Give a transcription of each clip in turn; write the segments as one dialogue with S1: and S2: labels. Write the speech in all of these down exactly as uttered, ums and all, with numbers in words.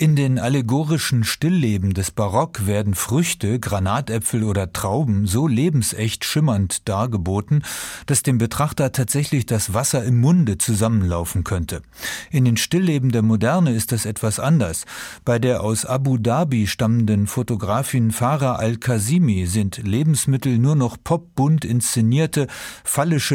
S1: In den allegorischen Stillleben des Barock werden Früchte, Granatäpfel oder Trauben so lebensecht schimmernd dargeboten, dass dem Betrachter tatsächlich das Wasser im Munde zusammenlaufen könnte. In den Stillleben der Moderne ist das etwas anders. Bei der aus Abu Dhabi stammenden Fotografin Farah Al-Kazimi sind Lebensmittel nur noch popbunt inszenierte, phallische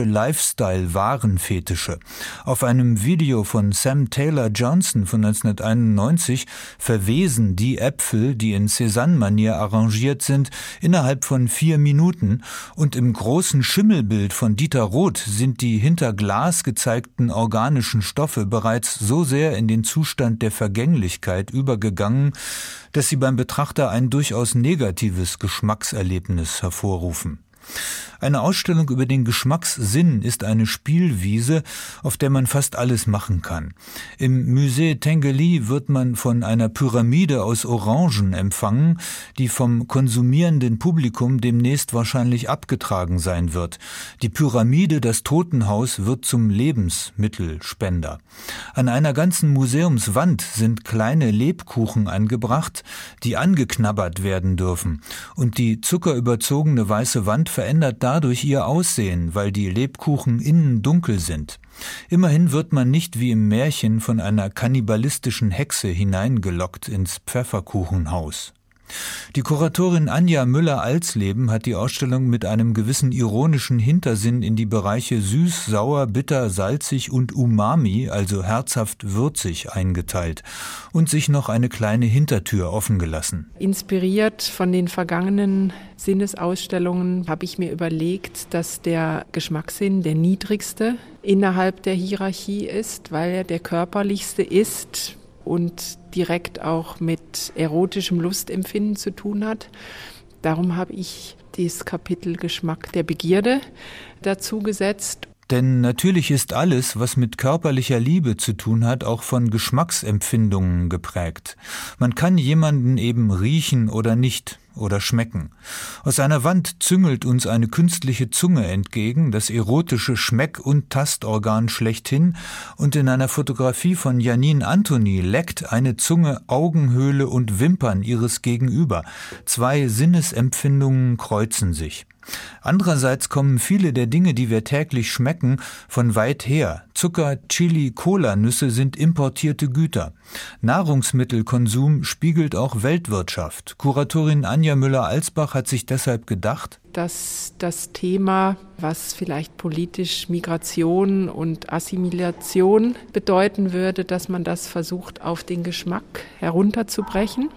S1: Lifestyle-Warenfetische. Auf einem Video von Sam Taylor Johnson von neunzehnhunderteinundneunzig verwesen die Äpfel, die in Cézanne-Manier arrangiert sind, innerhalb von vier Minuten, und im großen Schimmelbild von Dieter Roth sind die hinter Glas gezeigten organischen Stoffe bereits so sehr in den Zustand der Vergänglichkeit übergegangen, dass sie beim Betrachter ein durchaus negatives Geschmackserlebnis hervorrufen. Eine Ausstellung über den Geschmackssinn ist eine Spielwiese, auf der man fast alles machen kann. Im Musée Tinguely wird man von einer Pyramide aus Orangen empfangen, die vom konsumierenden Publikum demnächst wahrscheinlich abgetragen sein wird. Die Pyramide, das Totenhaus, wird zum Lebensmittelspender. An einer ganzen Museumswand sind kleine Lebkuchen angebracht, die angeknabbert werden dürfen. Und die zuckerüberzogene weiße Wand verändert dadurch ihr Aussehen, weil die Lebkuchen innen dunkel sind. Immerhin wird man nicht wie im Märchen von einer kannibalistischen Hexe hineingelockt ins Pfefferkuchenhaus. Die Kuratorin Anja Müller-Alsleben hat die Ausstellung mit einem gewissen ironischen Hintersinn in die Bereiche süß, sauer, bitter, salzig und umami, also herzhaft würzig, eingeteilt und sich noch eine kleine Hintertür offen gelassen.
S2: Inspiriert von den vergangenen Sinnesausstellungen habe ich mir überlegt, dass der Geschmackssinn der niedrigste innerhalb der Hierarchie ist, weil er der körperlichste ist und direkt auch mit erotischem Lustempfinden zu tun hat. Darum habe ich dieses Kapitel Geschmack der Begierde dazu gesetzt.
S1: Denn natürlich ist alles, was mit körperlicher Liebe zu tun hat, auch von Geschmacksempfindungen geprägt. Man kann jemanden eben riechen oder nicht oder schmecken. Aus einer Wand züngelt uns eine künstliche Zunge entgegen, das erotische Schmeck- und Tastorgan schlechthin, und in einer Fotografie von Janine Anthony leckt eine Zunge Augenhöhle und Wimpern ihres Gegenüber. Zwei Sinnesempfindungen kreuzen sich. Andererseits kommen viele der Dinge, die wir täglich schmecken, von weit her. Zucker, Chili, Cola-Nüsse sind importierte Güter. Nahrungsmittelkonsum spiegelt auch Weltwirtschaft. Kuratorin Anja Müller-Alsbach hat sich deshalb gedacht,
S2: dass das Thema, was vielleicht politisch Migration und Assimilation bedeuten würde, dass man das versucht, auf den Geschmack herunterzubrechen,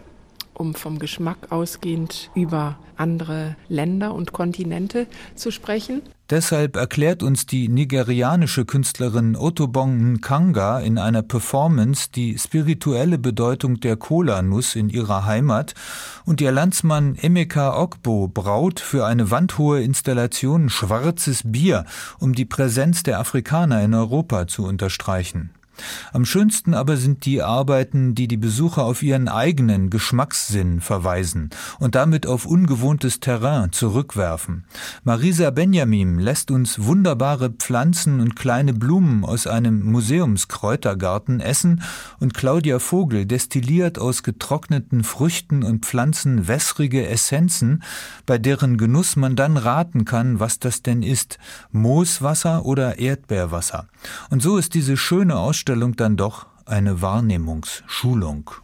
S2: um vom Geschmack ausgehend über andere Länder und Kontinente zu sprechen.
S1: Deshalb erklärt uns die nigerianische Künstlerin Otobong Nkanga in einer Performance die spirituelle Bedeutung der Cola-Nuss in ihrer Heimat, und ihr Landsmann Emeka Ogbo braut für eine wandhohe Installation schwarzes Bier, um die Präsenz der Afrikaner in Europa zu unterstreichen. Am schönsten aber sind die Arbeiten, die die Besucher auf ihren eigenen Geschmackssinn verweisen und damit auf ungewohntes Terrain zurückwerfen. Marisa Benjamin lässt uns wunderbare Pflanzen und kleine Blumen aus einem Museumskräutergarten essen, und Claudia Vogel destilliert aus getrockneten Früchten und Pflanzen wässrige Essenzen, bei deren Genuss man dann raten kann, was das denn ist: Mooswasser oder Erdbeerwasser. Und so ist diese schöne Ausstellung dann doch eine Wahrnehmungsschulung.